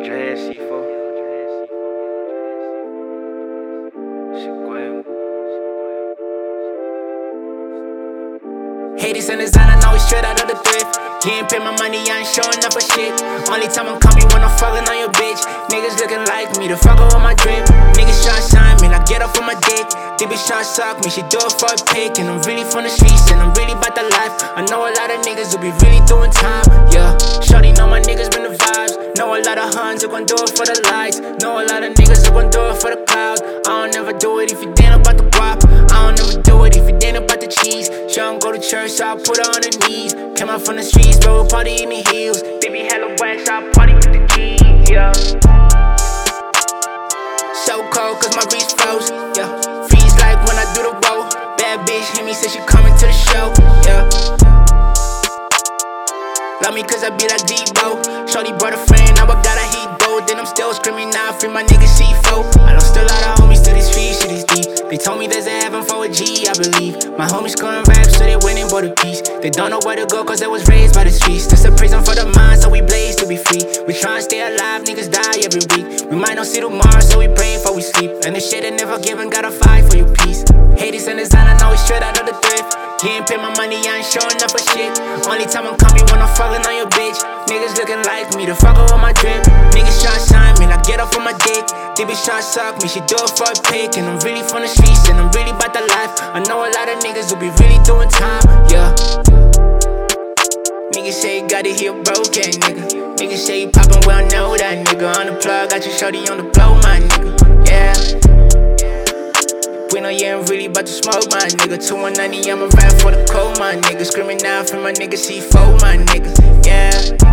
hold your head, C4. Haters in design, I know it's straight out of the thrift. You ain't pay my money, I ain't showing up for shit. Only time I'm coming when I'm falling on your bitch. Niggas looking like me, the fucker with my drip. Niggas tryna sign me, I get off on my dick. They bitch tryna suck me, she do it for a pick. And I'm really from the streets, and I'm really about the life. I know a lot of niggas who be really doing time, yeah. Shorty know my niggas been the vibes. Know a lot of huns who gon' do it for the lights. Know a lot of niggas who gon' do it for the clouds. I don't never do it if you ain't about the guap. I don't never do it if you ain't about the cheese. She don't go to church, so I put her on her knees. Came out from the streets, bro, party in the hills. Baby hella wet, so I party with the keys, yeah. So cold, cause my wrist froze, yeah. Freeze like when I do the roll. Bad bitch hit me, say she coming to the show, yeah. Love me cause I be like Debo. Shorty brought a friend, now I got a heat though. Then I'm still screaming now, free my nigga C4. I don't still a lot of homies to these streets, shit is deep. They told me there's a heaven for a G, I believe. My homies scoring raps, so they went and bought a piece. They don't know where to go cause they was raised by the streets. This a prison for the mind, so we blaze to be free. We tryna stay alive, niggas die every week. We might not see tomorrow, so we pray before we sleep. And the shit ain't never given, gotta fight for your peace. Haters in design, I know it's straight out of the thrift. You ain't pay my money, I ain't showing up for shit. Only time I'm coming when I'm falling on your bitch. Niggas looking like me, the fucker with my drip. Niggas tryna sign me, I get off on my dick. They bitch tryna suck me, she do it for a pick. And I'm really from the streets, and I'm really about the life. I know a lot of niggas who be really doing time, yeah. Niggas say you got it here broken, nigga. Niggas say you poppin', well, I know that, nigga. On the plug, got your shorty on the blow, my nigga, yeah. We know you ain't really about to smoke, my nigga. 2190, I'ma rap for the cold, my nigga. Screaming out for my nigga C4, my nigga, yeah.